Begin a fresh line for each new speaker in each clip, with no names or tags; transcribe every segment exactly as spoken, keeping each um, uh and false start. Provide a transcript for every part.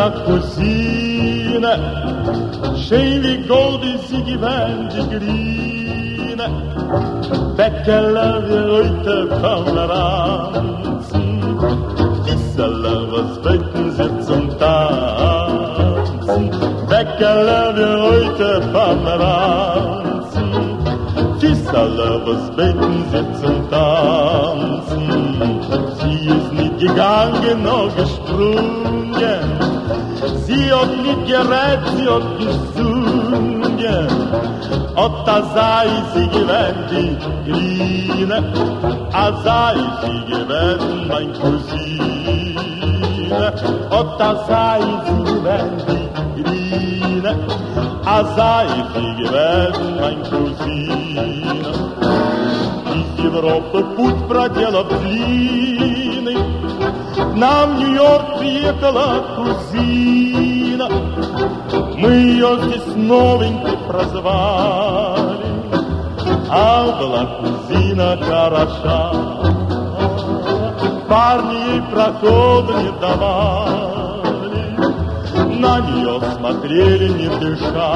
la cosina, scegli goldi si diventi grine, perché la verità fa una ranzi, chissà la svetten sich zum Tanzen, perché la verità fa una ranzi, chissà la svetten sich zum Tanzen. Sie ist nicht gegangen, noch gesprungen, sie hat nicht gerät, sie hat gesungen, und da sei sie gewähnt die Grine, a sei sie gewähnt mein Cousine, und da sei sie gewähnt die Grine, a sei sie gewähnt mein Cousine. Из Европы путь проделав длинный, нам в Нью-Йорк приехала кузина. Мы ее здесь новенькой прозвали, а была кузина хороша. Парни ей прохода не давали, на нее смотрели не дыша.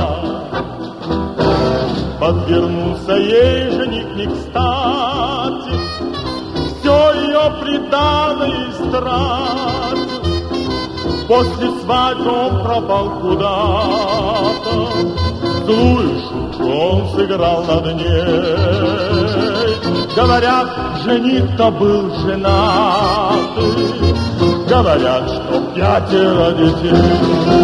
Подвернулся ей жених не кстати, все ее приданое истратил. После свадьбы он пропал куда-то, злую шутку он сыграл над ней. Говорят, жених-то был женатый, говорят, что пятеро детей.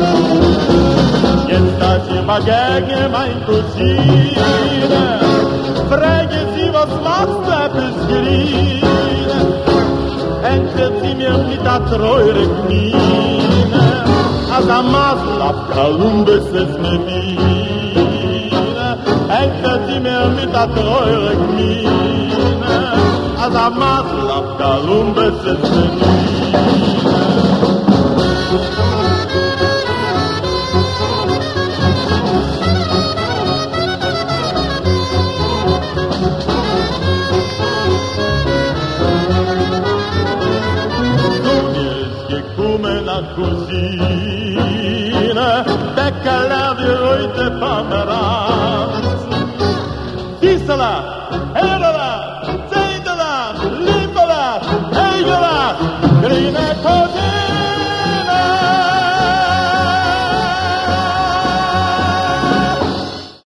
Jetzt hat sie begegnet, mein Cousine, frage sie, was machst du bis Grine? Entweder sie mir mit der treure Knie, als am Masel auf Kolumbus ist mit mir. Entweder sie mir mit der treure Knie, als am Masel auf Kolumbus ist mit mir. Cousine, becca la di heute Pomeranz. Diesela, er